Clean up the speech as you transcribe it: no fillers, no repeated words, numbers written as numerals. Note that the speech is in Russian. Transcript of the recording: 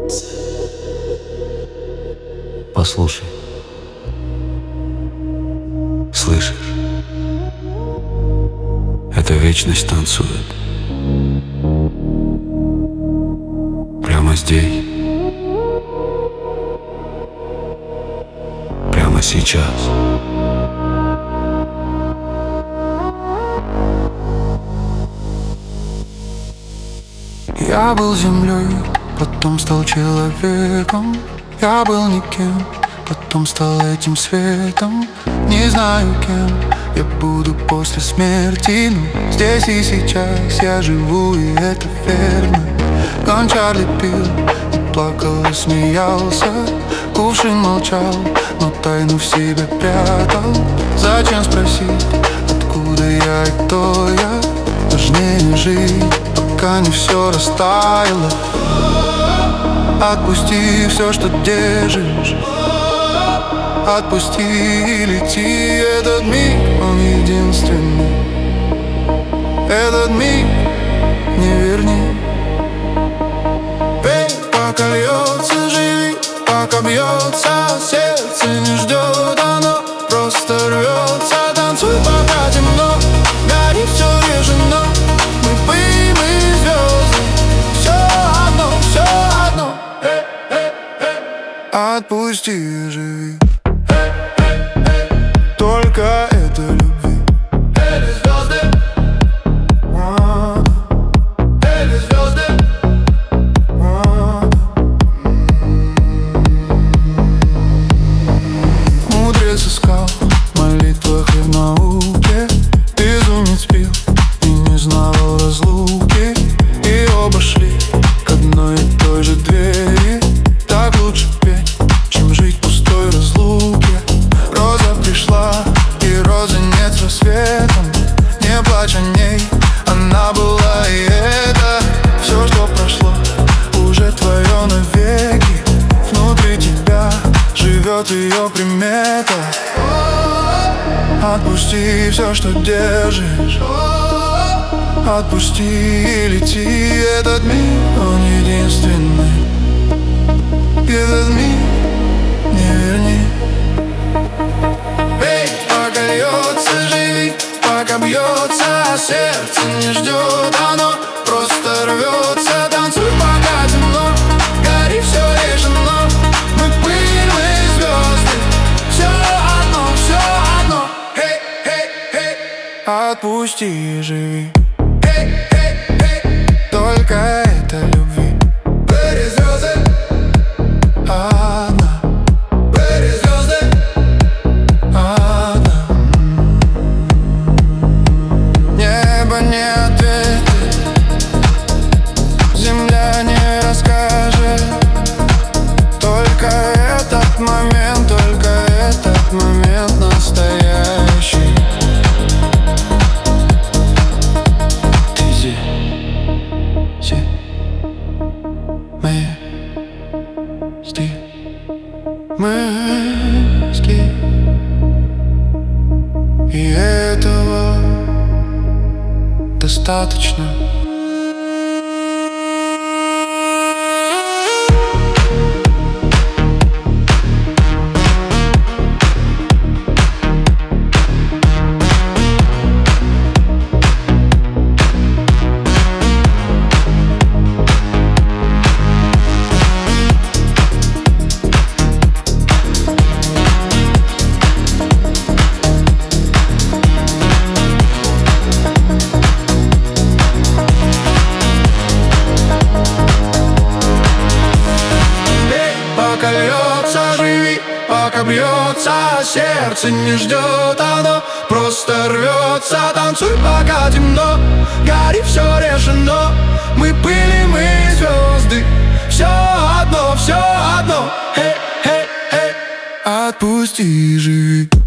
Послушай, слышишь? Эта вечность танцует прямо здесь, прямо сейчас. Я был землей, потом стал человеком. Я был никем, потом стал этим светом. Не знаю, кем я буду после смерти, но здесь и сейчас я живу, и это верно. Гон Чарли пил и плакал, и смеялся. Кувшин молчал, но тайну в себе прятал. Зачем спросить, откуда я и кто я? Важнее жить, пока не все растаяло. Отпусти все, что держишь. Отпусти и лети. Этот миг, он единственный. Этот миг не верни. Пей, пока льется, живи, пока бьется сердце, не ждет оно, просто рвется. Танцуй, пока темно, гори, все решено. Мы пыль, мы звезды, все одно, все одно. Отпусти и живи. Только это любви. Эти звезды, эти звезды. Мудрец искал в молитвах и в науке. Безумец пил и не знал разлуки. И оба шли к одной и той же двери. Так лучше петь, чем жить в пустой разлуке. Роза пришла, и розы нет с рассветом. Не плачь о ней, она была, и это все, что прошло, уже твое навеки. Внутри тебя живет ее примета. Отпусти все, что держишь. Отпусти и лети. Этот мир, он единственный. Этот миг не верни. Пей, пока льется, живи, пока бьется сердце, не ждет оно, просто рвется. Танцуй, пока темно, гори, все решено. Мы пыль, мы звезды, все одно, все одно. Эй, эй, эй. Отпусти и живи. Эй, эй, эй. Только это любви. Эти звезды. Момент настоящий. Ты здесь, мы и этого достаточно. Пока льется, живи, пока бьется сердце, не ждет оно, просто рвется. Танцуй, пока темно, гори, все решено. Мы пыли, мы звезды, все одно, все одно. Эй, эй, эй. Отпусти и живи.